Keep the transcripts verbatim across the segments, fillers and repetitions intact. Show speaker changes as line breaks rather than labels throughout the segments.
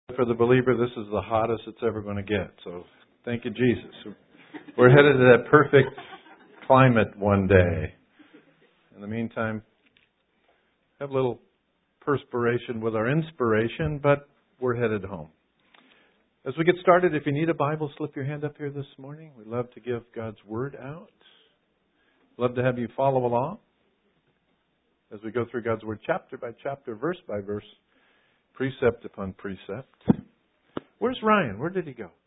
For the believer, this is the hottest it's ever going to get. So thank you, Jesus. We're headed to that perfect climate one day. In the meantime, have a little perspiration with our inspiration, but we're headed home. As we get started, if you need a Bible, slip your hand up here this morning. We'd love to give God's Word out. Love to have you follow along as we go through God's Word chapter by chapter, verse by verse, precept upon precept. Where's Ryan? Where did he go?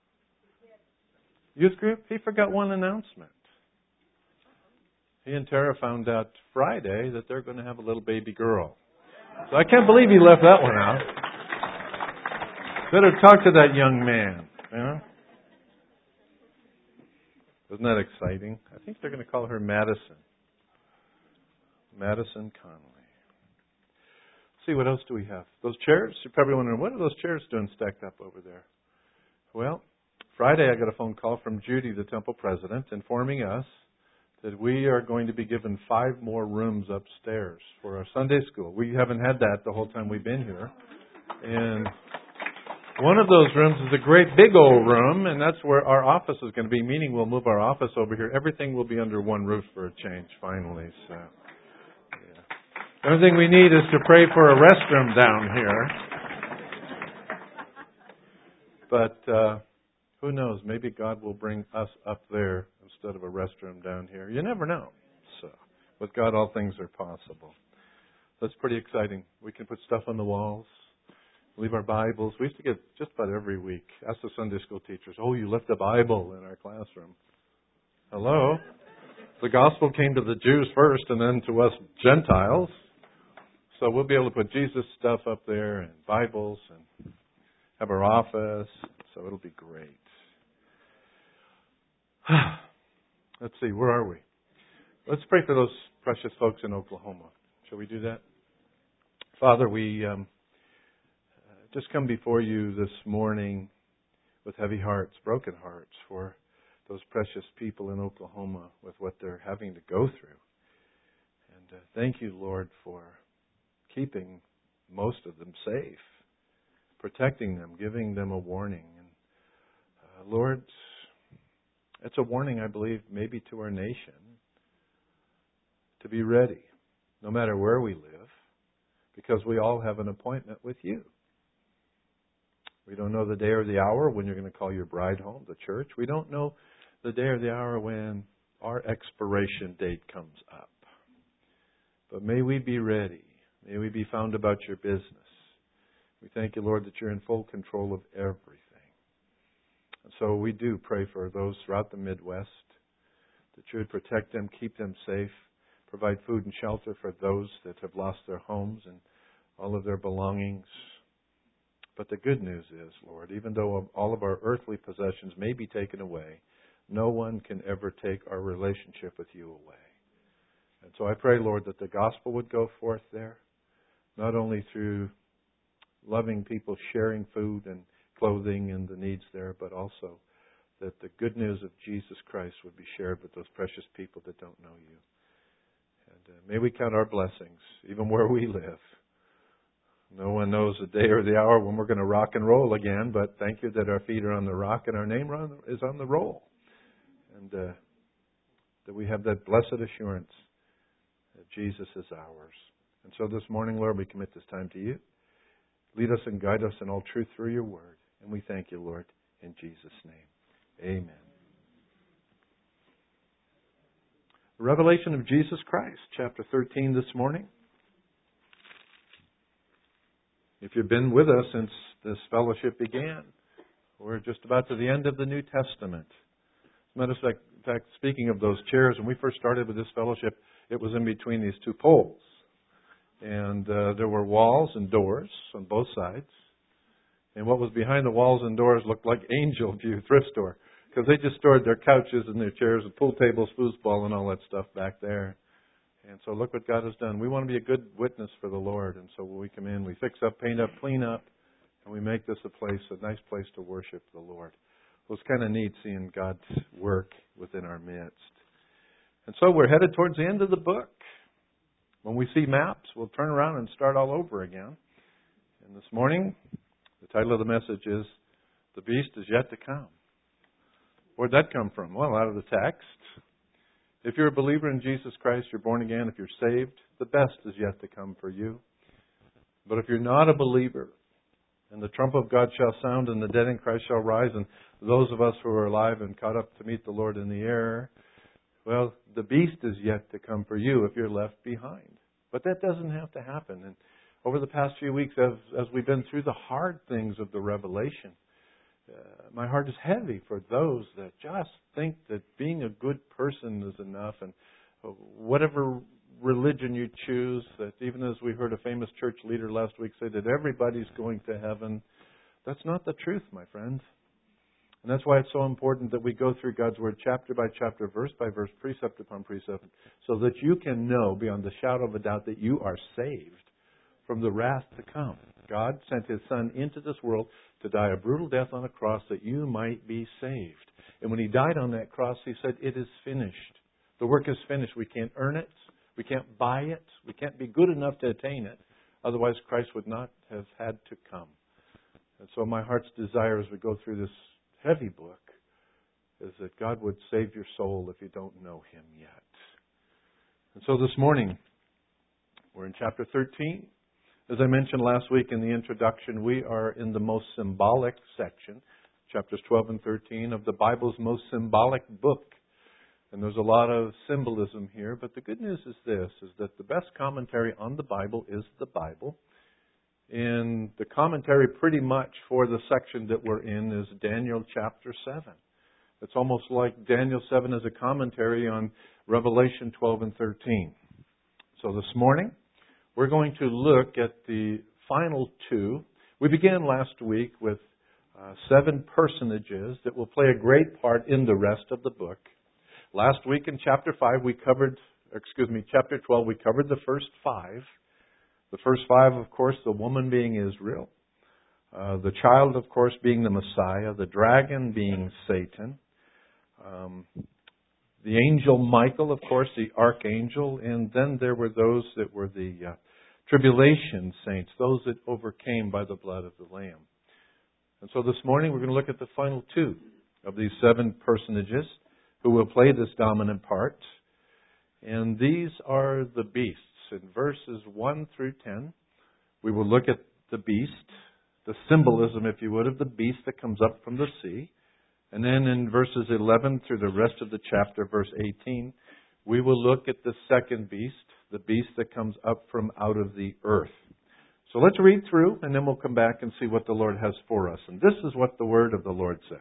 Youth group? He forgot one announcement. He and Tara found out Friday that they're going to have a little baby girl. So I can't believe he left that one out. Better talk to that young man. You know? Isn't that exciting? I think they're going to call her Madison. Madison Conley. See, what else do we have? Those chairs? You're probably wondering, what are those chairs doing stacked up over there? Well, Friday I got a phone call from Judy, the temple president, informing us that we are going to be given five more rooms upstairs for our Sunday school. We haven't had that the whole time we've been here. And one of those rooms is a great big old room, and that's where our office is going to be, meaning we'll move our office over here. Everything will be under one roof for a change, finally. So, yeah. The only thing we need is to pray for a restroom down here. But uh, who knows? Maybe God will bring us up there instead of a restroom down here. You never know. So, with God, all things are possible. That's pretty exciting. We can put stuff on the walls. Leave our Bibles. We used to get just about every week. Ask the Sunday school teachers, oh, you left a Bible in our classroom. Hello? The gospel came to the Jews first and then to us Gentiles. So we'll be able to put Jesus stuff up there and Bibles and have our office. So it'll be great. Let's see, where are we? Let's pray for those precious folks in Oklahoma. Shall we do that? Father, we... Um, Just come before you this morning with heavy hearts, broken hearts for those precious people in Oklahoma with what they're having to go through. And uh, thank you, Lord, for keeping most of them safe, protecting them, giving them a warning. And uh, Lord, it's a warning, I believe, maybe to our nation to be ready, no matter where we live, because we all have an appointment with you. We don't know the day or the hour when you're going to call your bride home, the church. We don't know the day or the hour when our expiration date comes up. But may we be ready. May we be found about your business. We thank you, Lord, that you're in full control of everything. And so we do pray for those throughout the Midwest, that you would protect them, keep them safe, provide food and shelter for those that have lost their homes and all of their belongings. But the good news is, Lord, even though all of our earthly possessions may be taken away, no one can ever take our relationship with you away. And so I pray, Lord, that the gospel would go forth there, not only through loving people, sharing food and clothing and the needs there, but also that the good news of Jesus Christ would be shared with those precious people that don't know you. And uh, may we count our blessings, even where we live. No one knows the day or the hour when we're going to rock and roll again, but thank you that our feet are on the rock and our name is on the roll. And uh, that we have that blessed assurance that Jesus is ours. And so this morning, Lord, we commit this time to you. Lead us and guide us in all truth through your word. And we thank you, Lord, in Jesus' name. Amen. The Revelation of Jesus Christ, chapter thirteen this morning. If you've been with us since this fellowship began, we're just about to the end of the New Testament. As a matter of fact, in fact, speaking of those chairs, when we first started with this fellowship, it was in between these two poles. And uh, there were walls and doors on both sides. And what was behind the walls and doors looked like Angel View thrift store, because they just stored their couches and their chairs and pool tables, foosball, and all that stuff back there. And so look what God has done. We want to be a good witness for the Lord. And so when we come in, we fix up, paint up, clean up, and we make this a place, a nice place to worship the Lord. It was kind of neat seeing God's work within our midst. And so we're headed towards the end of the book. When we see maps, we'll turn around and start all over again. And this morning, The title of the message is, The Beast is Yet to Come. Where'd that come from? Well, out of the text. If you're a believer in Jesus Christ, you're born again, if you're saved, the best is yet to come for you. But if you're not a believer, and the trump of God shall sound, and the dead in Christ shall rise, and those of us who are alive and caught up to meet the Lord in the air, well, the beast is yet to come for you if you're left behind. But that doesn't have to happen. And over the past few weeks, as, as we've been through the hard things of the Revelation, uh, my heart is heavy for those that just think that being a good person is enough, and whatever religion you choose, that even as we heard a famous church leader last week say that everybody's going to heaven, that's not the truth, my friends. And that's why it's so important that we go through God's Word chapter by chapter, verse by verse, precept upon precept, so that you can know beyond the shadow of a doubt that you are saved from the wrath to come. God sent His Son into this world to die a brutal death on a cross that you might be saved. And when He died on that cross, He said, it is finished. The work is finished. We can't earn it. We can't buy it. We can't be good enough to attain it. Otherwise, Christ would not have had to come. And so my heart's desire as we go through this heavy book is that God would save your soul if you don't know Him yet. And so this morning, we're in chapter thirteen. As I mentioned last week in the introduction, we are in the most symbolic section, chapters twelve and thirteen, of the Bible's most symbolic book. And there's a lot of symbolism here, but the good news is this, is that the best commentary on the Bible is the Bible. And the commentary pretty much for the section that we're in is Daniel chapter seven. It's almost like Daniel seven is a commentary on Revelation twelve and thirteen. So this morning, we're going to look at the final two. We began last week with uh, seven personages that will play a great part in the rest of the book. Last week in chapter five, we covered, excuse me, chapter twelve, we covered the first five. The first five, of course, the woman being Israel. Uh, the child, of course, being the Messiah. The dragon being Satan. Um, the angel Michael, of course, the archangel. And then there were those that were the uh, tribulation saints, those that overcame by the blood of the Lamb. And so this morning we're going to look at the final two of these seven personages who will play this dominant part. And these are the beasts. In verses one through ten, we will look at the beast, the symbolism, if you would, of the beast that comes up from the sea. And then in verses eleven through the rest of the chapter, verse eighteen, we will look at the second beast, the beast that comes up from out of the earth. So let's read through, and then we'll come back and see what the Lord has for us. And this is what the word of the Lord says.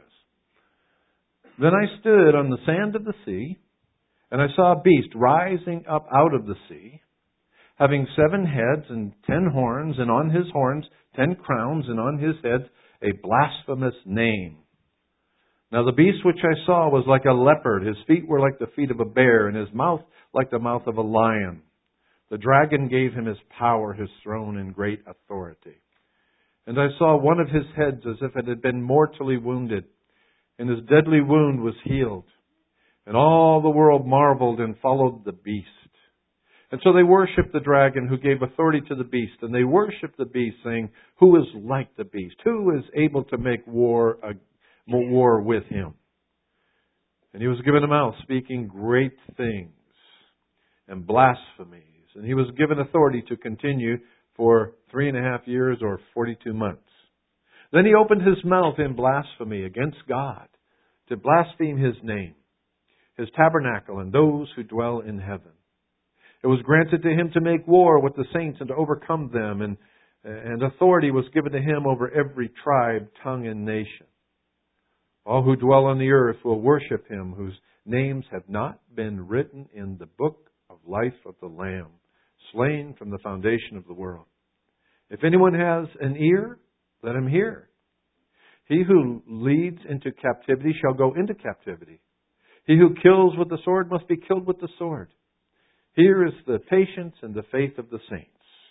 Then I stood on the sand of the sea, and I saw a beast rising up out of the sea, having seven heads and ten horns, and on his horns ten crowns, and on his heads a blasphemous name. Now the beast which I saw was like a leopard. His feet were like the feet of a bear, and his mouth like the mouth of a lion. The dragon gave him his power, his throne, and great authority. And I saw one of his heads as if it had been mortally wounded, and his deadly wound was healed. And all the world marveled and followed the beast. And so they worshipped the dragon who gave authority to the beast. And they worshipped the beast, saying, who is like the beast? Who is able to make war, uh, war with him? And he was given a mouth speaking great things and blasphemies. And he was given authority to continue for three and a half years or forty-two months. Then he opened his mouth in blasphemy against God, to blaspheme His name, His tabernacle, and those who dwell in heaven. It was granted to him to make war with the saints and to overcome them, and, and authority was given to him over every tribe, tongue, and nation. All who dwell on the earth will worship him, whose names have not been written in the book of life of the Lamb, slain from the foundation of the world. If anyone has an ear, let him hear. He who leads into captivity shall go into captivity. He who kills with the sword must be killed with the sword. Here is the patience and the faith of the saints.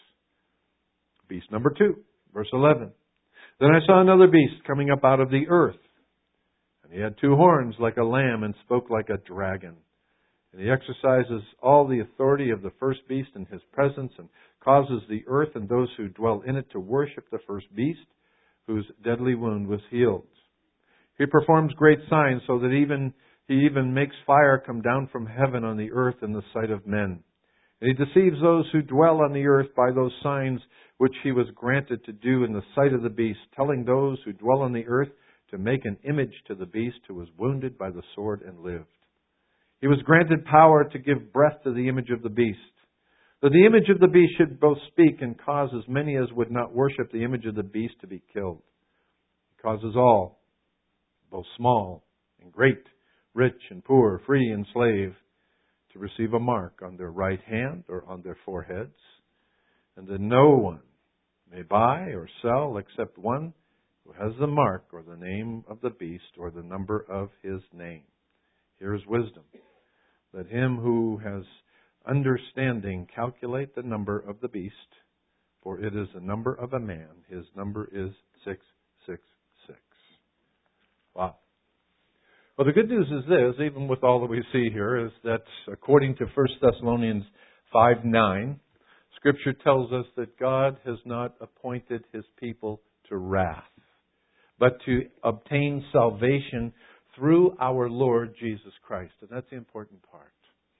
Beast number two, verse eleven. Then I saw another beast coming up out of the earth. And he had two horns like a lamb and spoke like a dragon. And he exercises all the authority of the first beast in his presence and causes the earth and those who dwell in it to worship the first beast, whose deadly wound was healed. He performs great signs so that even He even makes fire come down from heaven on the earth in the sight of men. And He deceives those who dwell on the earth by those signs which He was granted to do in the sight of the beast, telling those who dwell on the earth to make an image to the beast who was wounded by the sword and lived. He was granted power to give breath to the image of the beast, that the image of the beast should both speak and cause as many as would not worship the image of the beast to be killed. He causes all, both small and great, rich and poor, free and slave, to receive a mark on their right hand or on their foreheads, and that no one may buy or sell except one who has the mark or the name of the beast or the number of his name. Here is wisdom. Let him who has understanding calculate the number of the beast, for it is the number of a man. His number is six six six. Wow. Well, the good news is this, even with all that we see here, is that according to First Thessalonians five nine, Scripture tells us that God has not appointed His people to wrath, but to obtain salvation through our Lord Jesus Christ. And that's the important part.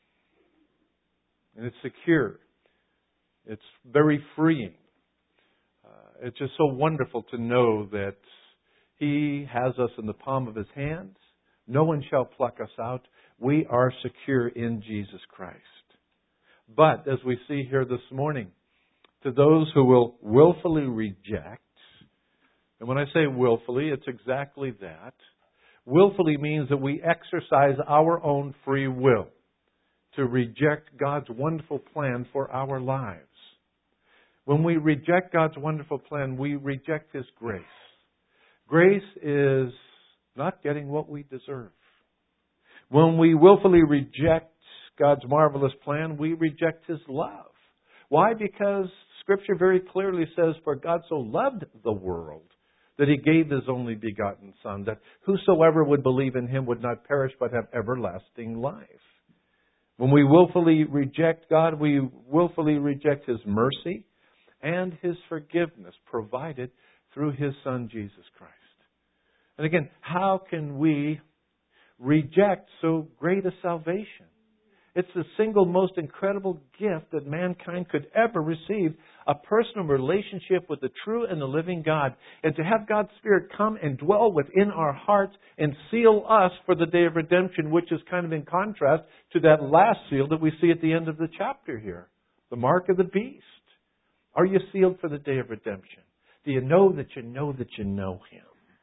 And it's secure. It's very freeing. Uh, it's just so wonderful to know that He has us in the palm of His hands. No one shall pluck us out. We are secure in Jesus Christ. But, as we see here this morning, to those who will willfully reject, and when I say willfully, it's exactly that. Willfully means that we exercise our own free will to reject God's wonderful plan for our lives. When we reject God's wonderful plan, we reject His grace. Grace is not getting what we deserve. When we willfully reject God's marvelous plan, we reject His love. Why? Because Scripture very clearly says, "For God so loved the world that He gave His only begotten Son, that whosoever would believe in Him would not perish but have everlasting life." When we willfully reject God, we willfully reject His mercy and His forgiveness provided through His Son, Jesus Christ. And again, how can we reject so great a salvation? It's the single most incredible gift that mankind could ever receive, a personal relationship with the true and the living God. And to have God's Spirit come and dwell within our hearts and seal us for the day of redemption, which is kind of in contrast to that last seal that we see at the end of the chapter here, the mark of the beast. Are you sealed for the day of redemption? Do you know that you know that you know Him?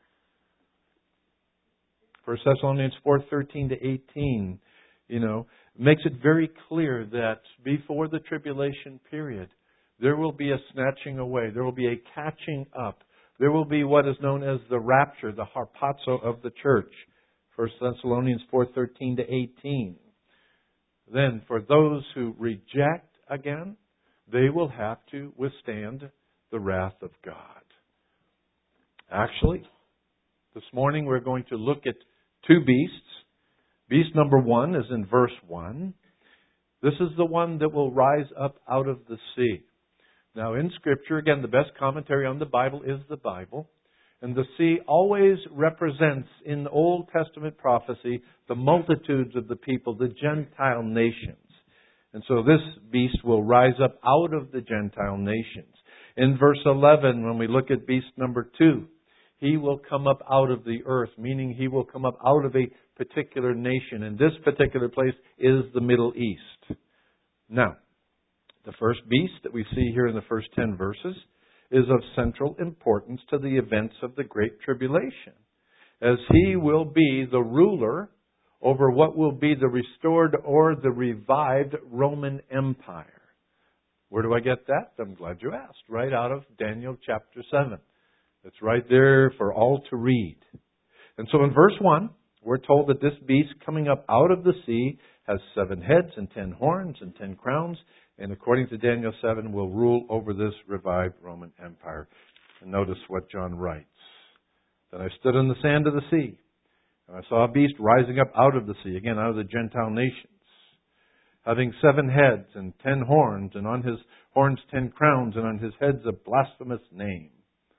First Thessalonians four thirteen to eighteen, you know, makes it very clear that before the tribulation period, there will be a snatching away. There will be a catching up. There will be what is known as the rapture, the harpazo of the church. First Thessalonians four thirteen to eighteen. Then, for those who reject again, they will have to withstand the wrath of God. Actually, this morning we're going to look at two beasts. Beast number one is in verse one. This is the one that will rise up out of the sea. Now in Scripture, again, the best commentary on the Bible is the Bible. And the sea always represents, in the Old Testament prophecy, the multitudes of the people, the Gentile nations. And so this beast will rise up out of the Gentile nations. In verse eleven, when we look at beast number two, he will come up out of the earth, meaning he will come up out of a particular nation. And this particular place is the Middle East. Now, the first beast that we see here in the first ten verses is of central importance to the events of the Great Tribulation, as he will be the ruler over what will be the restored or the revived Roman Empire. Where do I get that? I'm glad you asked. Right out of Daniel chapter seven. It's right there for all to read. And so in verse one, we're told that this beast coming up out of the sea has seven heads and ten horns and ten crowns, and according to Daniel seven, will rule over this revived Roman Empire. And notice what John writes. Then I stood on the sand of the sea, and I saw a beast rising up out of the sea, again out of the Gentile nations, having seven heads and ten horns, and on his horns ten crowns, and on his heads a blasphemous name.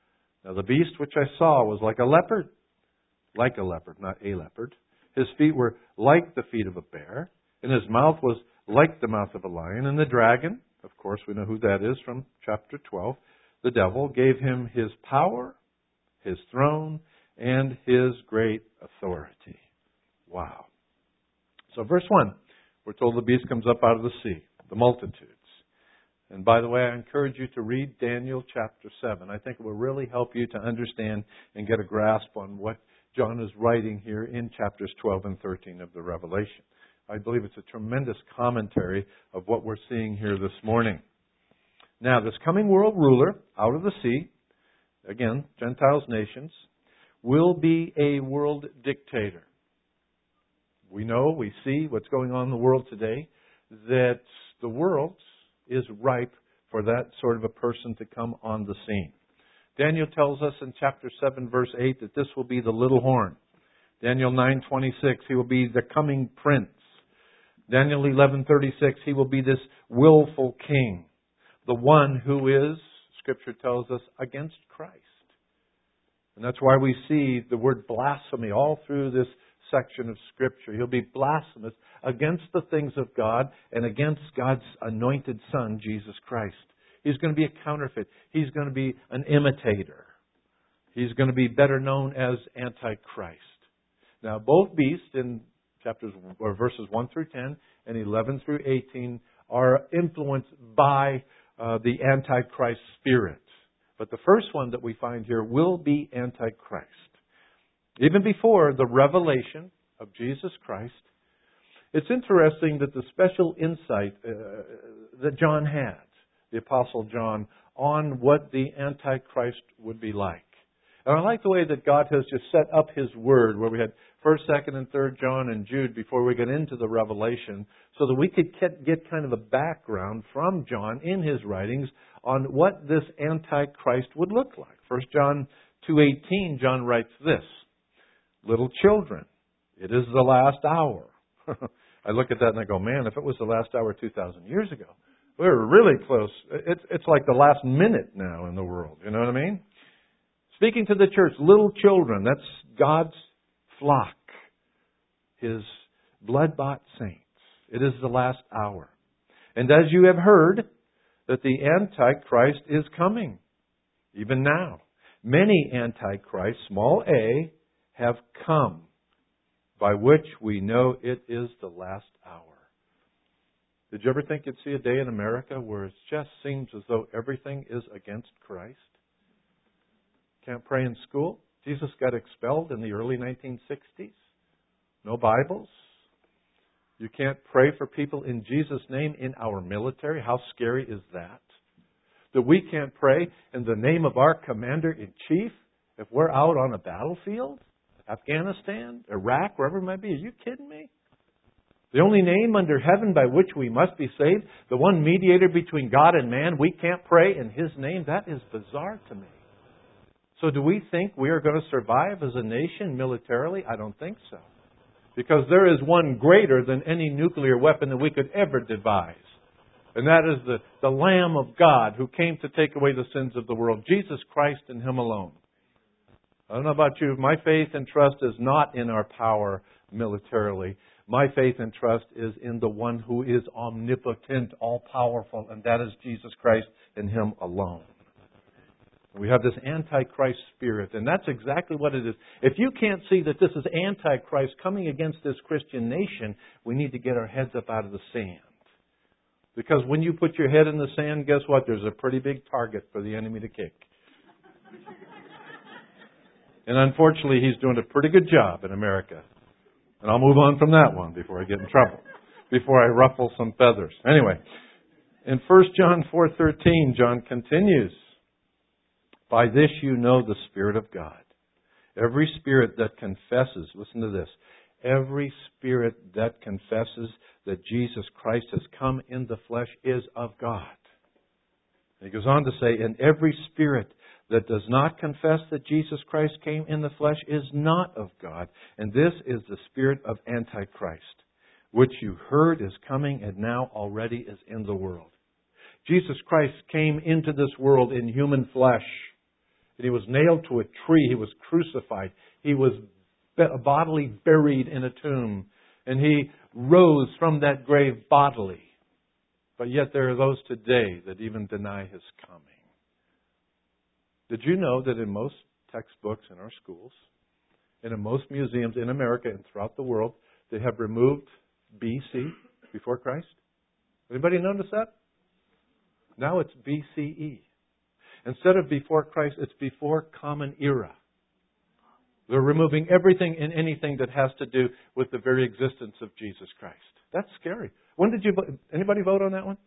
Now the beast which I saw was like a leopard, like a leopard, not a leopard. His feet were like the feet of a bear, and his mouth was like the mouth of a lion. And the dragon, of course we know who that is from chapter twelve, the devil, gave him his power, his throne, and his great authority. Wow. So verse one, we're told the beast comes up out of the sea, the multitudes. And by the way, I encourage you to read Daniel chapter seven. I think it will really help you to understand and get a grasp on what John is writing here in chapters twelve and thirteen of the Revelation. I believe it's a tremendous commentary of what we're seeing here this morning. Now, this coming world ruler out of the sea, again, Gentiles, nations, will be a world dictator. We know, we see what's going on in the world today, that the world is ripe for that sort of a person to come on the scene. Daniel tells us in chapter seven, verse eight, that this will be the little horn. Daniel nine twenty-six, he will be the coming prince. Daniel eleven thirty-six, he will be this willful king. The one who is, Scripture tells us, against Christ. And that's why we see the word blasphemy all through this section of Scripture. He'll be blasphemous against the things of God and against God's anointed Son, Jesus Christ. He's going to be a counterfeit. He's going to be an imitator. He's going to be better known as Antichrist. Now, both beasts in chapters or verses one through ten and eleven through eighteen are influenced by uh, the Antichrist spirit. But the first one that we find here will be Antichrist. Even before the revelation of Jesus Christ, it's interesting that the special insight uh, that John had, the Apostle John, on what the Antichrist would be like. And I like the way that God has just set up His Word, where we had first, second, and third John and Jude before we get into the Revelation, so that we could get kind of a background from John in his writings on what this Antichrist would look like. First John two eighteen, John writes this, "Little children, it is the last hour." I look at that and I go, man, if it was the last hour two thousand years ago, we were really close. It's, it's like the last minute now in the world. You know what I mean? Speaking to the church, little children, that's God's flock, His blood-bought saints. It is the last hour. And as you have heard, that the Antichrist is coming, even now. Many Antichrists, small a, have come, by which we know it is the last hour. Did you ever think you'd see a day in America where it just seems as though everything is against Christ? Can't pray in school. Jesus got expelled in the early nineteen sixties. No Bibles. You can't pray for people in Jesus' name in our military. How scary is that? That we can't pray in the name of our Commander-in-Chief if we're out on a battlefield? Afghanistan, Iraq, wherever it might be. Are you kidding me? The only name under heaven by which we must be saved, the one mediator between God and man, we can't pray in His name? That is bizarre to me. So do we think we are going to survive as a nation militarily? I don't think so. Because there is one greater than any nuclear weapon that we could ever devise. And that is the, the Lamb of God who came to take away the sins of the world. Jesus Christ and Him alone. I don't know about you. My faith and trust is not in our power militarily. My faith and trust is in the one who is omnipotent, all-powerful, and that is Jesus Christ and Him alone. We have this Antichrist spirit, and that's exactly what it is. If you can't see that this is Antichrist coming against this Christian nation, we need to get our heads up out of the sand. Because when you put your head in the sand, guess what? There's a pretty big target for the enemy to kick. And unfortunately, he's doing a pretty good job in America. And I'll move on from that one before I get in trouble, before I ruffle some feathers. Anyway, in First John four thirteen, John continues, "By this you know the Spirit of God. Every spirit that confesses," listen to this, "every spirit that confesses that Jesus Christ has come in the flesh is of God." And he goes on to say, "And every spirit that does not confess that Jesus Christ came in the flesh is not of God. And this is the spirit of Antichrist, which you heard is coming and now already is in the world." Jesus Christ came into this world in human flesh. And He was nailed to a tree. He was crucified. He was bodily buried in a tomb. And He rose from that grave bodily. But yet there are those today that even deny His coming. Did you know that in most textbooks in our schools, and in most museums in America and throughout the world, they have removed B C, before Christ? Anybody notice that? Now it's B C E. Instead of before Christ, it's before Common Era. They're removing everything and anything that has to do with the very existence of Jesus Christ. That's scary. When did you vote? Anybody vote on that one?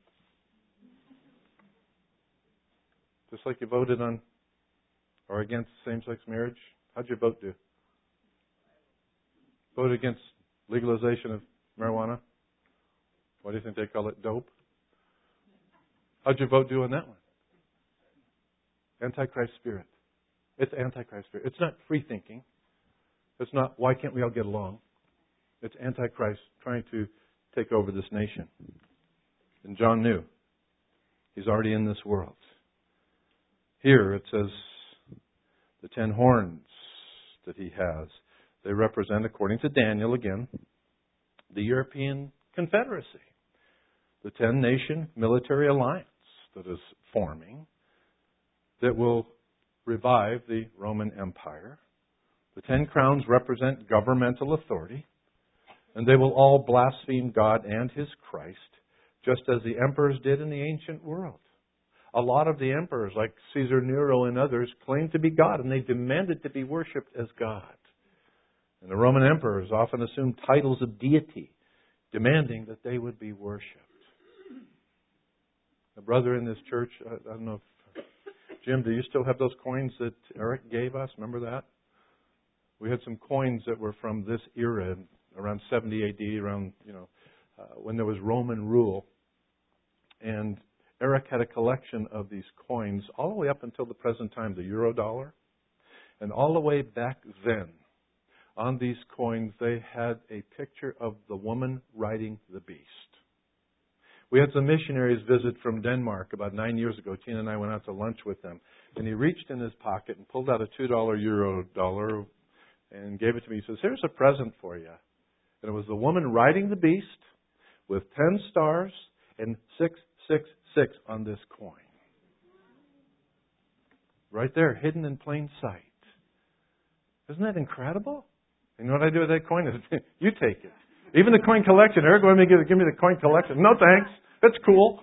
Just like you voted on or against same-sex marriage? How'd your vote do? Vote against legalization of marijuana? What do you think they call it? Dope? How'd your vote do on that one? Antichrist spirit. It's Antichrist spirit. It's not free thinking. It's not, why can't we all get along? It's Antichrist trying to take over this nation. And John knew. He's already in this world. Here it says the ten horns that he has. They represent, according to Daniel again, the European Confederacy. The ten-nation military alliance that is forming that will revive the Roman Empire. The ten crowns represent governmental authority, and they will all blaspheme God and His Christ, just as the emperors did in the ancient world. A lot of the emperors, like Caesar Nero and others, claimed to be God, and they demanded to be worshipped as God. And the Roman emperors often assumed titles of deity, demanding that they would be worshipped. A brother in this church, I don't know if, Jim, do you still have those coins that Eric gave us? Remember that? We had some coins that were from this era, around seventy A D, around, you know, uh, when there was Roman rule. And Eric had a collection of these coins all the way up until the present time, the euro dollar. And all the way back then, on these coins, they had a picture of the woman riding the beast. We had some missionaries visit from Denmark about nine years ago. Tina and I went out to lunch with them. And he reached in his pocket and pulled out a two dollar euro dollar and gave it to me. He says, here's a present for you. And it was the woman riding the beast with ten stars and six six six on this coin. Right there, hidden in plain sight. Isn't that incredible? You know what I do with that coin? You take it. Even the coin collection. Eric, let me give, give me the coin collection. No thanks. That's cool.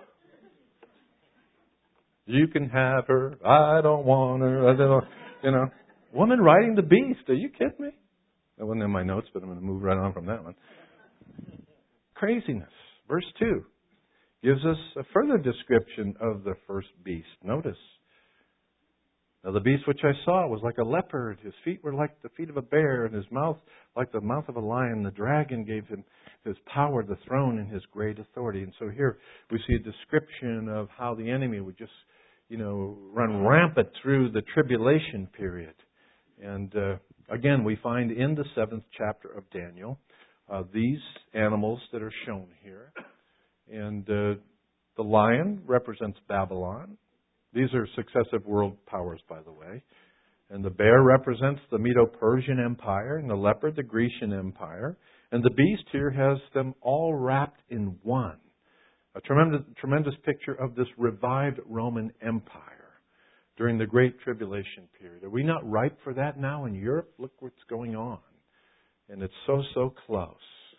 You can have her. I don't want her. I don't, you know. Woman riding the beast. Are you kidding me? That wasn't in my notes, but I'm going to move right on from that one. Craziness. Verse two gives us a further description of the first beast. Notice. Now the beast which I saw was like a leopard. His feet were like the feet of a bear, and his mouth like the mouth of a lion. The dragon gave him his power, the throne, and his great authority. And so here we see a description of how the enemy would just, you know, run rampant through the tribulation period. And uh, again, we find in the seventh chapter of Daniel uh, these animals that are shown here. And uh, the lion represents Babylon. These are successive world powers, by the way. And the bear represents the Medo-Persian Empire, and the leopard, the Grecian Empire. And the beast here has them all wrapped in one. A tremendous, tremendous picture of this revived Roman Empire during the Great Tribulation period. Are we not ripe for that now in Europe? Look what's going on. And it's so, so close.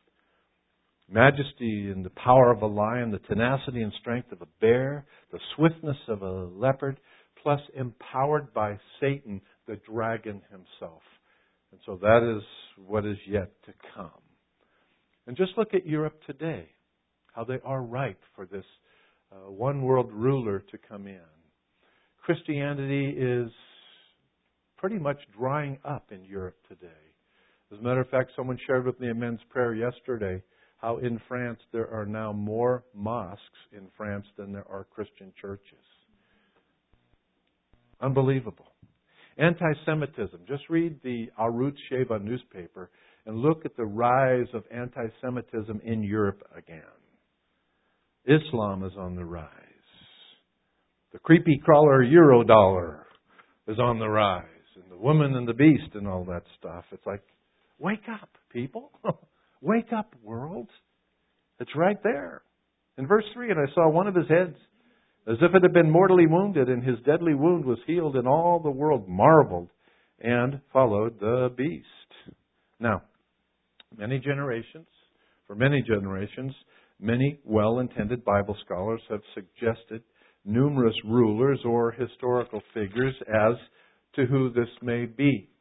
Majesty and the power of a lion, the tenacity and strength of a bear, the swiftness of a leopard, plus empowered by Satan, the dragon himself. And so that is what is yet to come. And just look at Europe today, how they are ripe for this uh, one world ruler to come in. Christianity is pretty much drying up in Europe today. As a matter of fact, someone shared with me in men's prayer yesterday how in France there are now more mosques in France than there are Christian churches. Unbelievable. Anti-Semitism. Just read the Arutz Sheva newspaper and look at the rise of anti-Semitism in Europe again. Islam is on the rise. The creepy crawler euro dollar is on the rise, and the woman and the beast and all that stuff. It's like, wake up, people. Wake up, world. It's right there. In verse three, and I saw one of his heads as if it had been mortally wounded, and his deadly wound was healed, and all the world marveled and followed the beast. Now, many generations, for many generations, many well-intended Bible scholars have suggested numerous rulers or historical figures as to who this may be.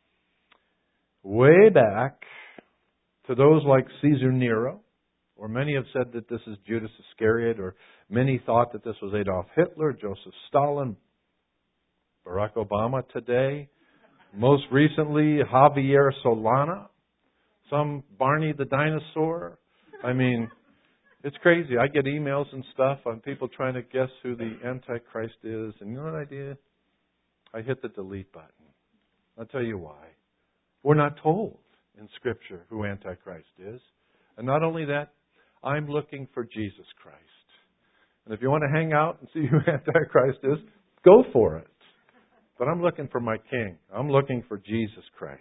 Way back to those like Caesar Nero, or many have said that this is Judas Iscariot, or many thought that this was Adolf Hitler, Joseph Stalin, Barack Obama today, most recently Javier Solana, some Barney the dinosaur. I mean, it's crazy. I get emails and stuff on people trying to guess who the Antichrist is, and you know what I did? I hit the delete button. I'll tell you why. We're not told in Scripture who Antichrist is. And not only that, I'm looking for Jesus Christ. And if you want to hang out and see who Antichrist is, go for it. But I'm looking for my King. I'm looking for Jesus Christ.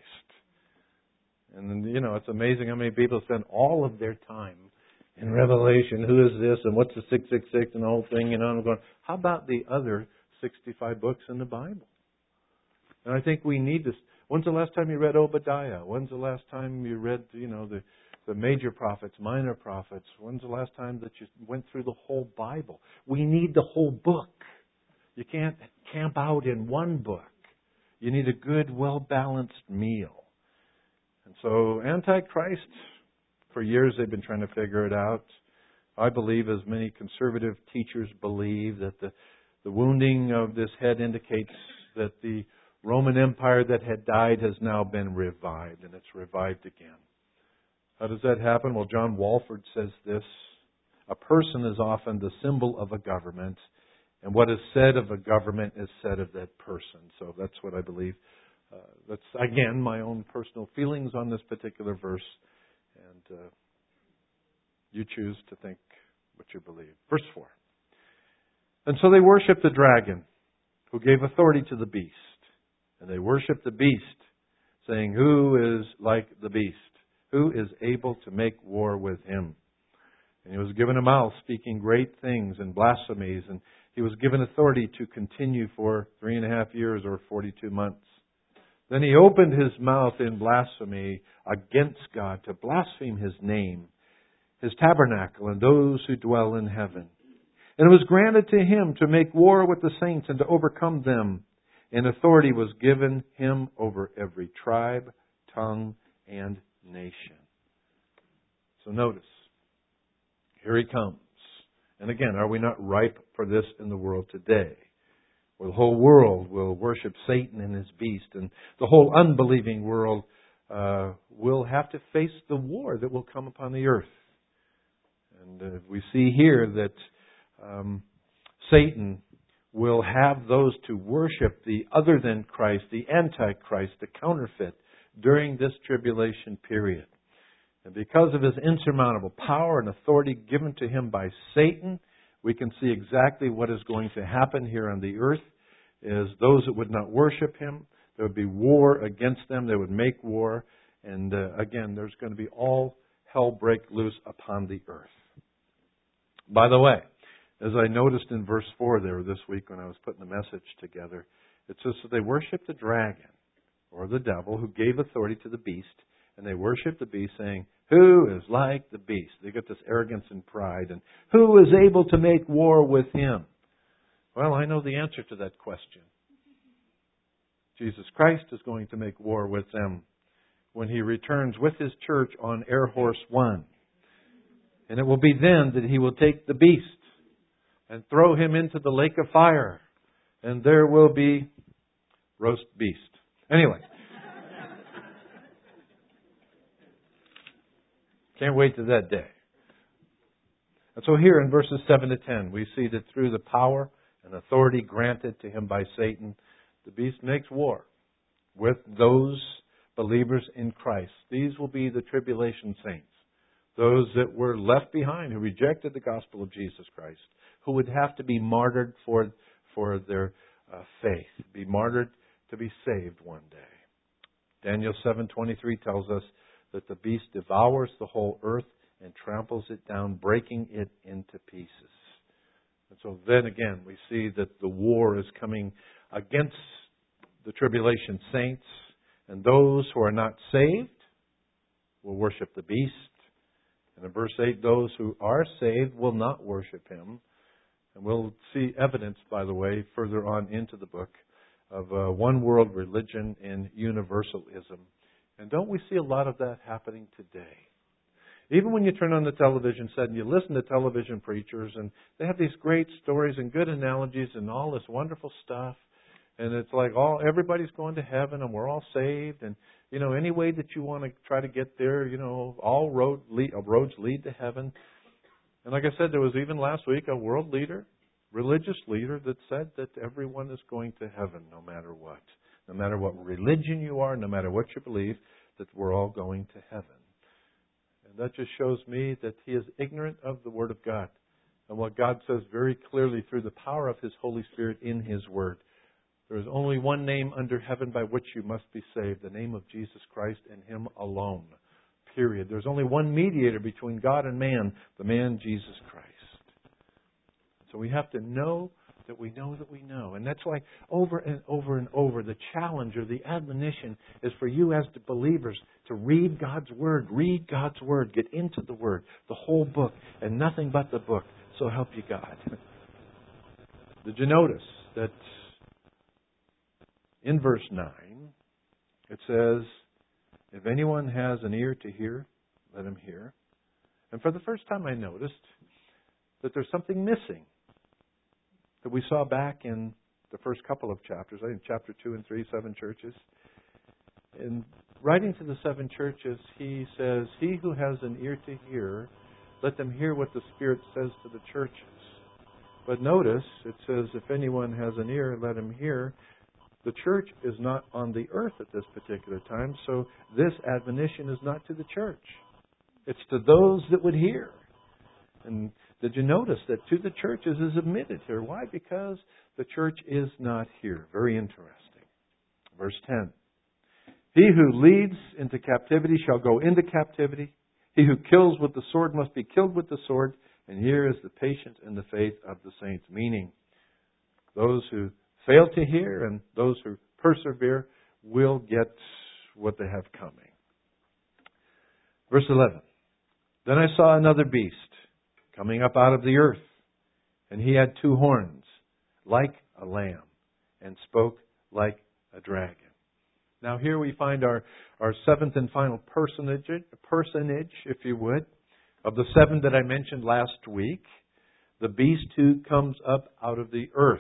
And, you know, it's amazing how many people spend all of their time in Revelation. Who is this? And what's the six six six and the whole thing? You know, and I'm going, how about the other sixty-five books in the Bible? And I think we need this. When's the last time you read Obadiah? When's the last time you read, you know, the, the major prophets, minor prophets? When's the last time that you went through the whole Bible? We need the whole book. You can't camp out in one book. You need a good, well-balanced meal. And so Antichrist, for years they've been trying to figure it out. I believe, as many conservative teachers believe, that the, the wounding of this head indicates that the Roman Empire that had died has now been revived, and it's revived again. How does that happen? Well, John Walford says this: a person is often the symbol of a government, and what is said of a government is said of that person. So that's what I believe. Uh, that's, again, my own personal feelings on this particular verse, and uh, you choose to think what you believe. Verse four. And so they worshiped the dragon, who gave authority to the beast. And they worshiped the beast, saying, who is like the beast? Who is able to make war with him? And he was given a mouth speaking great things and blasphemies, and he was given authority to continue for three and a half years or forty-two months. Then he opened his mouth in blasphemy against God, to blaspheme his name, his tabernacle, and those who dwell in heaven. And it was granted to him to make war with the saints and to overcome them. And authority was given him over every tribe, tongue, and nation. So notice, here he comes. And again, are we not ripe for this in the world today? Where the whole world will worship Satan and his beast, and the whole unbelieving world uh, will have to face the war that will come upon the earth. And uh, we see here that um, Satan will have those to worship the other than Christ, the Antichrist, the counterfeit, during this tribulation period. And because of his insurmountable power and authority given to him by Satan, we can see exactly what is going to happen here on the earth. Is those that would not worship him, there would be war against them, they would make war, and uh, again, there's going to be all hell break loose upon the earth. By the way, as I noticed in verse four there this week when I was putting the message together, it says that they worshiped the dragon, or the devil, who gave authority to the beast, and they worshiped the beast, saying, who is like the beast? They got this arrogance and pride, and who is able to make war with him? Well, I know the answer to that question. Jesus Christ is going to make war with them when he returns with his church on Air Horse One. And it will be then that he will take the beast and throw him into the lake of fire. And there will be roast beast. Anyway. Can't wait to that day. And so here in verses seven to ten, we see that through the power and authority granted to him by Satan, the beast makes war with those believers in Christ. These will be the tribulation saints. Those that were left behind, who rejected the gospel of Jesus Christ, who would have to be martyred for, for their uh, faith, be martyred to be saved one day. Daniel seven twenty-three tells us that the beast devours the whole earth and tramples it down, breaking it into pieces. And so then again, we see that the war is coming against the tribulation saints, and those who are not saved will worship the beast. And in verse eight, those who are saved will not worship him. And we'll see evidence, by the way, further on into the book of uh, one world religion and universalism. And don't we see a lot of that happening today? Even when you turn on the television set and you listen to television preachers, and they have these great stories and good analogies and all this wonderful stuff, and it's like all everybody's going to heaven and we're all saved, and you know any way that you want to try to get there, you know all road lead, roads lead to heaven. And like I said, there was even last week a world leader, religious leader, that said that everyone is going to heaven no matter what. No matter what religion you are, no matter what you believe, that we're all going to heaven. And that just shows me that he is ignorant of the Word of God and what God says very clearly through the power of His Holy Spirit in His Word. There is only one name under heaven by which you must be saved, the name of Jesus Christ and Him alone. Period. There's only one mediator between God and man, the man Jesus Christ. So we have to know that we know that we know. And that's why over and over and over the challenge or the admonition is for you as the believers to read God's Word. Read God's Word. Get into the Word. The whole book and nothing but the book. So help you God. Did you notice that in verse nine it says, if anyone has an ear to hear, let him hear. And for the first time I noticed that there's something missing that we saw back in the first couple of chapters, I think chapter two and three, seven churches. In writing to the seven churches, he says, he who has an ear to hear, let them hear what the Spirit says to the churches. But notice, it says, if anyone has an ear, let him hear. The church is not on the earth at this particular time, so this admonition is not to the church. It's to those that would hear. And did you notice that to the churches is admitted here? Why? Because the church is not here. Very interesting. Verse ten. He who leads into captivity shall go into captivity. He who kills with the sword must be killed with the sword. And here is the patience and the faith of the saints. Meaning, those who fail to hear and those who persevere will get what they have coming. Verse eleven. Then I saw another beast coming up out of the earth, and he had two horns, like a lamb, and spoke like a dragon. Now here we find our, our seventh and final personage, personage, if you would, of the seven that I mentioned last week, the beast who comes up out of the earth.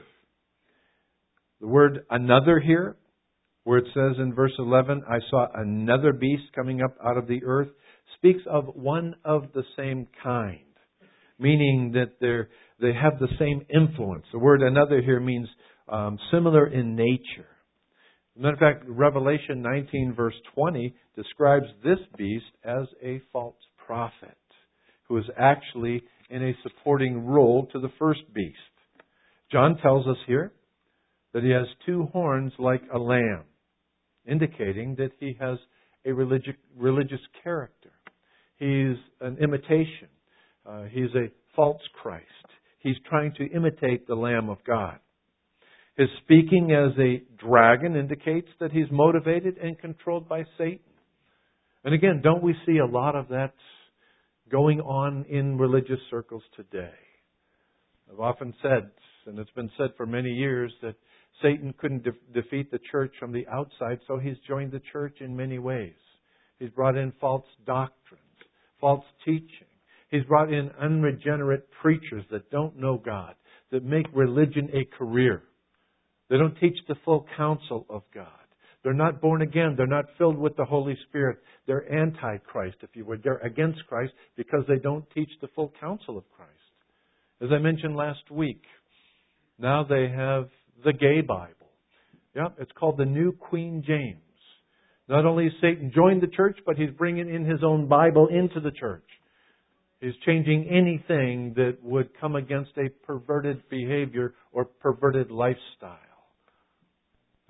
The word another here, where it says in verse eleven, I saw another beast coming up out of the earth, speaks of one of the same kind, meaning that they're, they have the same influence. The word another here means um, similar in nature. As a matter of fact, Revelation nineteen verse twenty describes this beast as a false prophet who is actually in a supporting role to the first beast. John tells us here that he has two horns like a lamb, indicating that he has a religious, religious character. He's an imitation. Uh, he's a false Christ. He's trying to imitate the Lamb of God. His speaking as a dragon indicates that he's motivated and controlled by Satan. And again, don't we see a lot of that going on in religious circles today? I've often said, and it's been said for many years, that Satan couldn't de- defeat the church from the outside, so he's joined the church in many ways. He's brought in false doctrines, false teaching. He's brought in unregenerate preachers that don't know God, that make religion a career. They don't teach the full counsel of God. They're not born again. They're not filled with the Holy Spirit. They're anti-Christ, if you would. They're against Christ because they don't teach the full counsel of Christ. As I mentioned last week, now they have the gay Bible. Yeah, it's called the New Queen James. Not only has Satan joined the church, but he's bringing in his own Bible into the church. He's changing anything that would come against a perverted behavior or perverted lifestyle.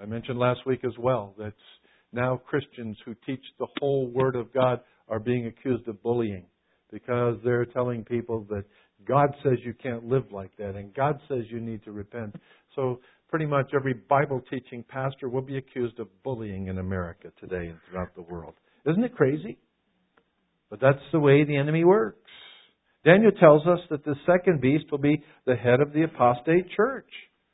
I mentioned last week as well that now Christians who teach the whole Word of God are being accused of bullying because they're telling people that God says you can't live like that and God says you need to repent. So pretty much every Bible-teaching pastor will be accused of bullying in America today and throughout the world. Isn't it crazy? But that's the way the enemy works. Daniel tells us that the second beast will be the head of the apostate church.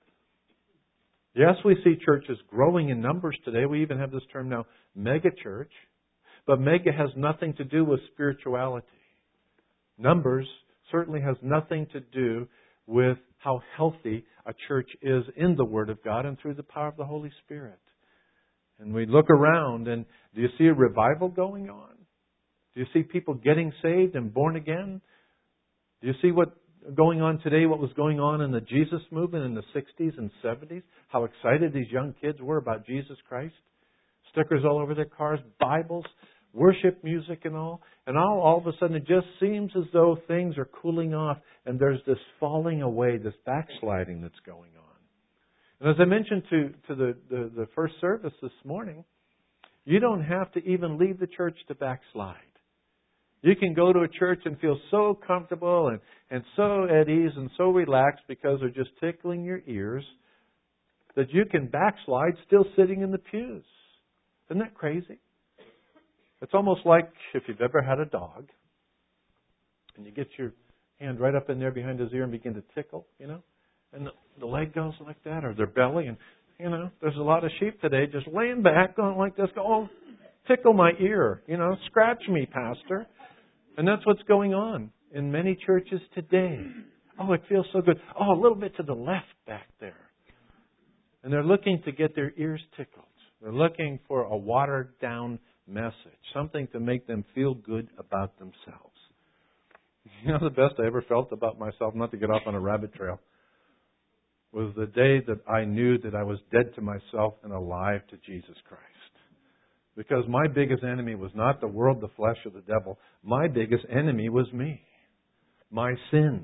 Yes, we see churches growing in numbers today. We even have this term now, mega church. But mega has nothing to do with spirituality. Numbers certainly has nothing to do with how healthy a church is in the Word of God and through the power of the Holy Spirit. And we look around and do you see a revival going on? Do you see people getting saved and born again? Do you see what going on today, what was going on in the Jesus movement in the sixties and seventies? How excited these young kids were about Jesus Christ? Stickers all over their cars, Bibles, worship music and all. And all, all of a sudden it just seems as though things are cooling off and there's this falling away, this backsliding that's going on. And as I mentioned to, to the, the, the first service this morning, you don't have to even leave the church to backslide. You can go to a church and feel so comfortable and, and so at ease and so relaxed because they're just tickling your ears that you can backslide still sitting in the pews. Isn't that crazy? It's almost like if you've ever had a dog and you get your hand right up in there behind his ear and begin to tickle, you know, and the, the leg goes like that or their belly. And, you know, there's a lot of sheep today just laying back going like this, go, oh, tickle my ear, you know, scratch me, pastor. And that's what's going on in many churches today. Oh, it feels so good. Oh, a little bit to the left back there. And they're looking to get their ears tickled. They're looking for a watered-down message, something to make them feel good about themselves. You know, the best I ever felt about myself, not to get off on a rabbit trail, was the day that I knew that I was dead to myself and alive to Jesus Christ. Because my biggest enemy was not the world, the flesh, or the devil. My biggest enemy was me. My sin.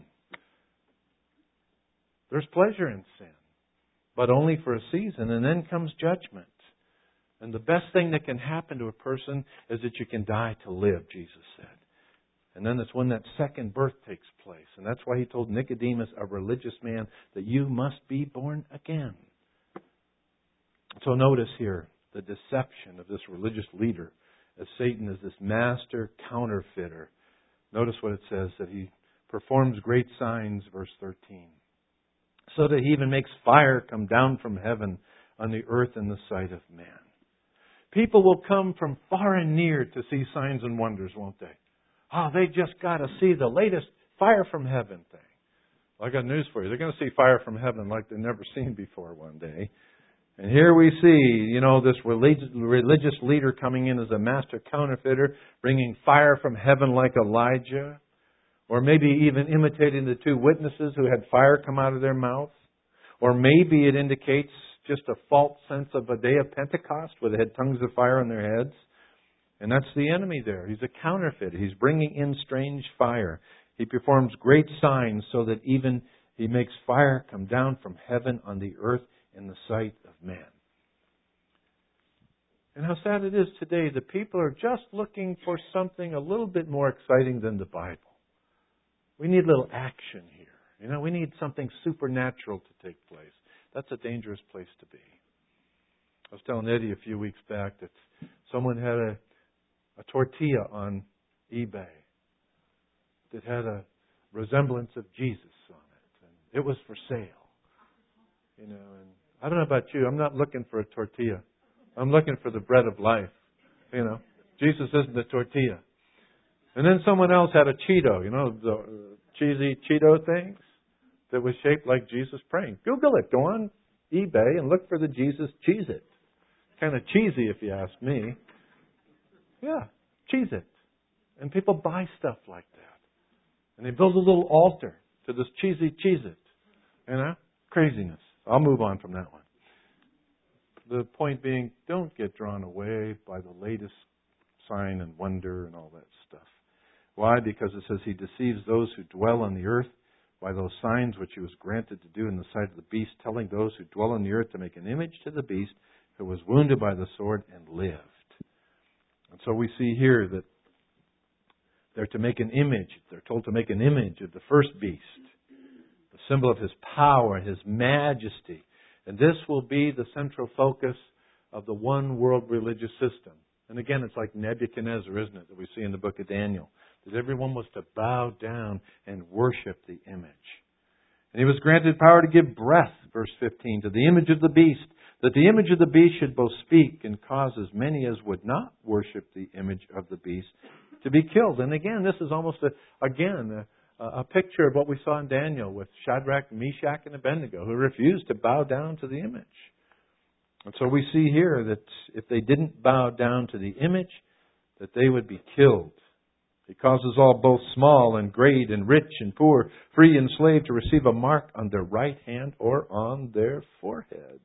There's pleasure in sin, but only for a season, and then comes judgment. And the best thing that can happen to a person is that you can die to live, Jesus said. And then that's when that second birth takes place. And that's why He told Nicodemus, a religious man, that you must be born again. So notice here the deception of this religious leader, as Satan is this master counterfeiter. Notice what it says, that he performs great signs, verse thirteen, so that he even makes fire come down from heaven on the earth in the sight of man. People will come from far and near to see signs and wonders, won't they? Oh, they just got to see the latest fire from heaven thing. Well, I got news for you. They're going to see fire from heaven like they've never seen before one day. And here we see, you know, this religious, religious leader coming in as a master counterfeiter, bringing fire from heaven like Elijah, or maybe even imitating the two witnesses who had fire come out of their mouth. Or maybe it indicates just a false sense of a day of Pentecost where they had tongues of fire on their heads. And that's the enemy there. He's a counterfeiter. He's bringing in strange fire. He performs great signs so that even he makes fire come down from heaven on the earth in the sight of man. And how sad it is today that people are just looking for something a little bit more exciting than the Bible. We need a little action here. You know, we need something supernatural to take place. That's a dangerous place to be. I was telling Eddie a few weeks back that someone had a, a tortilla on eBay that had a resemblance of Jesus on it. And it was for sale. You know, and I don't know about you. I'm not looking for a tortilla. I'm looking for the bread of life. You know, Jesus isn't the tortilla. And then someone else had a Cheeto, you know, the uh, cheesy Cheeto things that was shaped like Jesus praying. Google it. Go on eBay and look for the Jesus Cheez-It. Kind of cheesy if you ask me. Yeah, Cheez-It. And people buy stuff like that. And they build a little altar to this cheesy Cheez-It. You know, craziness. I'll move on from that one. The point being, don't get drawn away by the latest sign and wonder and all that stuff. Why? Because it says He deceives those who dwell on the earth by those signs which He was granted to do in the sight of the beast, telling those who dwell on the earth to make an image to the beast who was wounded by the sword and lived. And so we see here that they're to make an image. They're told to make an image of the first beast, the symbol of his power, his majesty. And this will be the central focus of the one world religious system. And again, it's like Nebuchadnezzar, isn't it, that we see in the book of Daniel, that everyone was to bow down and worship the image. And he was granted power to give breath, verse fifteen, to the image of the beast, that the image of the beast should both speak and cause as many as would not worship the image of the beast to be killed. And again, this is almost, a, again, a, a picture of what we saw in Daniel with Shadrach, Meshach, and Abednego, who refused to bow down to the image. And so we see here that if they didn't bow down to the image, that they would be killed. He causes all, both small and great and rich and poor, free and slave, to receive a mark on their right hand or on their foreheads.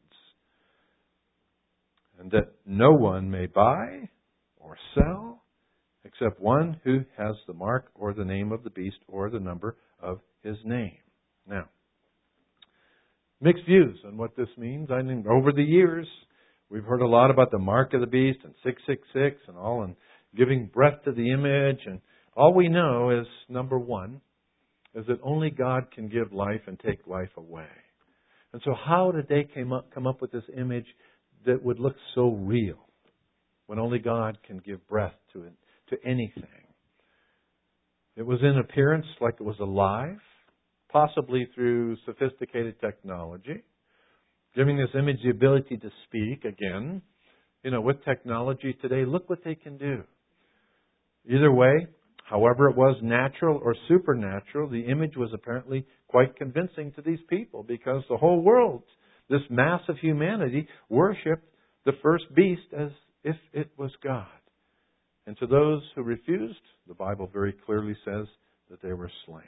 And that no one may buy or sell except one who has the mark or the name of the beast or the number of his name. Now, mixed views on what this means. I mean, over the years, we've heard a lot about the mark of the beast and six six six and all, and giving breath to the image. And all we know is, number one, is that only God can give life and take life away. And so how did they came up, come up with this image that would look so real when only God can give breath to it, to anything? It was in appearance like it was alive, possibly through sophisticated technology, giving this image the ability to speak again. You know, with technology today, look what they can do. Either way, however it was natural or supernatural, the image was apparently quite convincing to these people, because the whole world, this mass of humanity, worshipped the first beast as if it was God. And to those who refused, the Bible very clearly says that they were slain.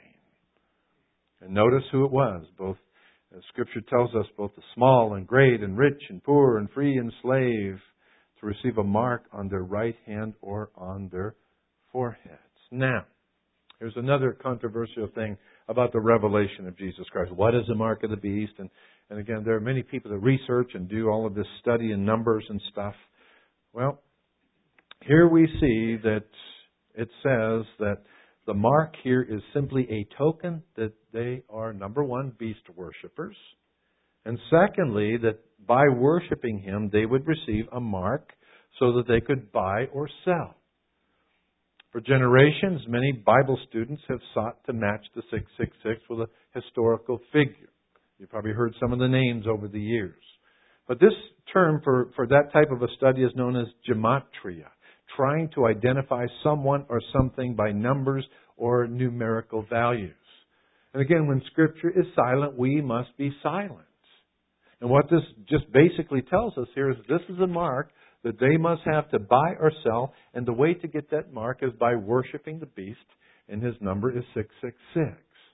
And notice who it was. Both, as Scripture tells us, both the small and great and rich and poor and free and slave, to receive a mark on their right hand or on their foreheads. Now, here's another controversial thing about the revelation of Jesus Christ. What is the mark of the beast? And, and again, there are many people that research and do all of this study in numbers and stuff. Well, here we see that it says that the mark here is simply a token that they are, number one, beast worshippers. And secondly, that by worshiping him, they would receive a mark so that they could buy or sell. For generations, many Bible students have sought to match the six six six with a historical figure. You've probably heard some of the names over the years. But this term for, for that type of a study is known as gematria, trying to identify someone or something by numbers or numerical values. And again, when Scripture is silent, we must be silent. And what this just basically tells us here is this is a mark that they must have to buy or sell, and the way to get that mark is by worshiping the beast, and his number is six six six.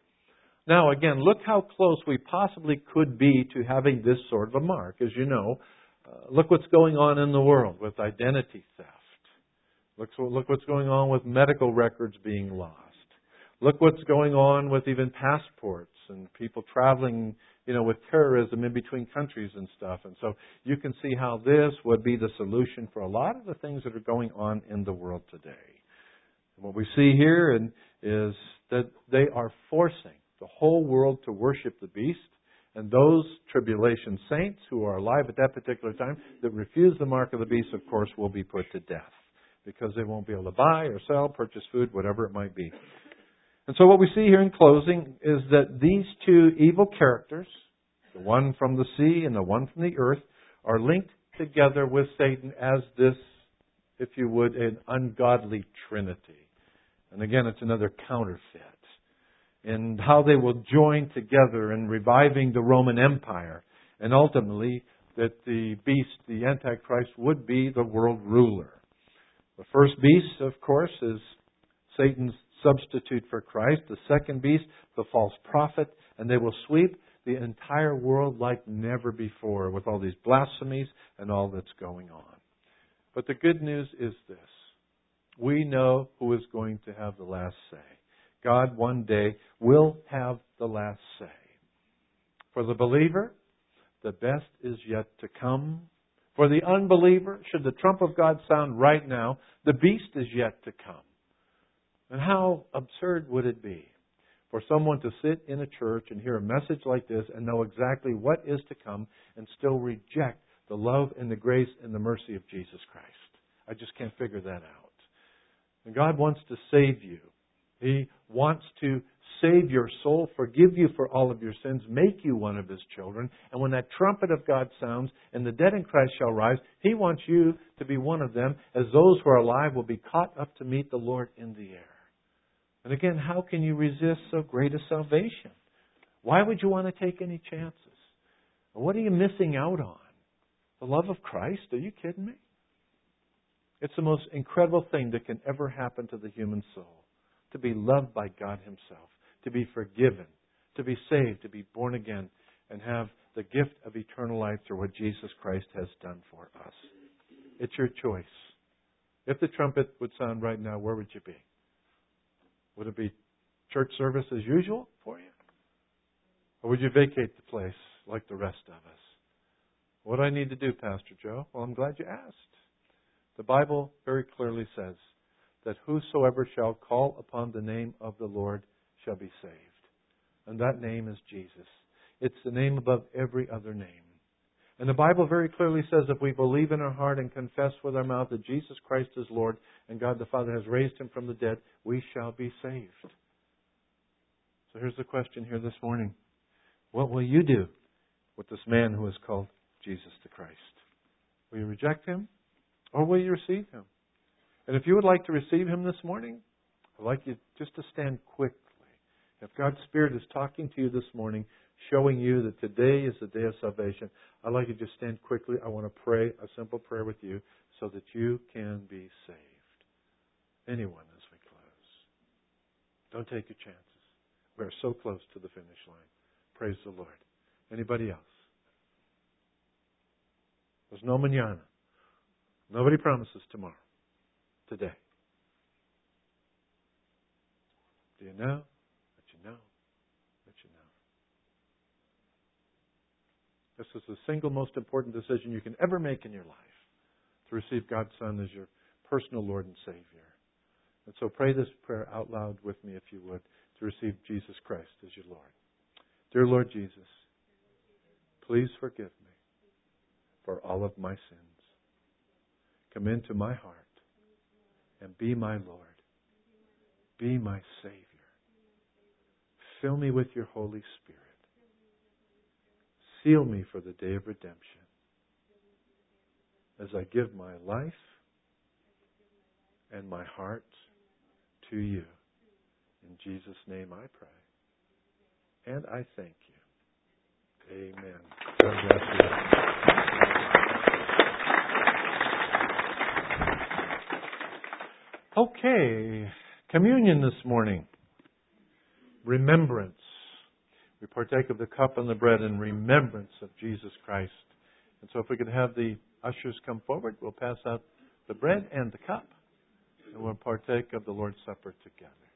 Now again, look how close we possibly could be to having this sort of a mark. As you know, uh, look what's going on in the world with identity theft. Look, look what's going on with medical records being lost. Look what's going on with even passports and people traveling, you know, with terrorism in between countries and stuff. And so you can see how this would be the solution for a lot of the things that are going on in the world today. And what we see here is that they are forcing the whole world to worship the beast. And those tribulation saints who are alive at that particular time that refuse the mark of the beast, of course, will be put to death, because they won't be able to buy or sell, purchase food, whatever it might be. And so what we see here in closing is that these two evil characters, the one from the sea and the one from the earth, are linked together with Satan as this, if you would, an ungodly trinity. And again, it's another counterfeit. And how they will join together in reviving the Roman Empire. And ultimately, that the beast, the Antichrist, would be the world ruler. The first beast, of course, is Satan's substitute for Christ. The second beast, the false prophet. And they will sweep the entire world like never before with all these blasphemies and all that's going on. But the good news is this. We know who is going to have the last say. God one day will have the last say. For the believer, the best is yet to come. For the unbeliever, should the trump of God sound right now, the beast is yet to come. And how absurd would it be for someone to sit in a church and hear a message like this and know exactly what is to come and still reject the love and the grace and the mercy of Jesus Christ? I just can't figure that out. And God wants to save you. He wants to save your soul, forgive you for all of your sins, make you one of His children. And when that trumpet of God sounds and the dead in Christ shall rise, He wants you to be one of them, as those who are alive will be caught up to meet the Lord in the air. And again, how can you resist so great a salvation? Why would you want to take any chances? What are you missing out on? The love of Christ? Are you kidding me? It's the most incredible thing that can ever happen to the human soul. To be loved by God Himself. To be forgiven. To be saved. To be born again. And have the gift of eternal life through what Jesus Christ has done for us. It's your choice. If the trumpet would sound right now, where would you be? Would it be church service as usual for you? Or would you vacate the place like the rest of us? What do I need to do, Pastor Joe? Well, I'm glad you asked. The Bible very clearly says that whosoever shall call upon the name of the Lord shall be saved. And that name is Jesus. It's the name above every other name. And the Bible very clearly says if we believe in our heart and confess with our mouth that Jesus Christ is Lord and God the Father has raised Him from the dead, we shall be saved. So here's the question here this morning. What will you do with this man who is called Jesus the Christ? Will you reject Him or will you receive Him? And if you would like to receive Him this morning, I'd like you just to stand quickly. If God's Spirit is talking to you this morning, showing you that today is the day of salvation, I'd like you to just stand quickly. I want to pray a simple prayer with you so that you can be saved. Anyone as we close. Don't take your chances. We are so close to the finish line. Praise the Lord. Anybody else? There's no mañana. Nobody promises tomorrow. Today. Do you know? Let you know. Let you know. This is the single most important decision you can ever make in your life. To receive God's Son as your personal Lord and Savior. And so pray this prayer out loud with me if you would. To receive Jesus Christ as your Lord. Dear Lord Jesus, please forgive me for all of my sins. Come into my heart and be my Lord. Be my Savior. Fill me with your Holy Spirit. Seal me for the day of redemption as I give my life and my heart to you. In Jesus' name I pray. And I thank you. Amen. God bless you. Okay. Communion this morning. Remembrance. We partake of the cup and the bread in remembrance of Jesus Christ. And so if we could have the ushers come forward, we'll pass out the bread and the cup. And we'll partake of the Lord's Supper together.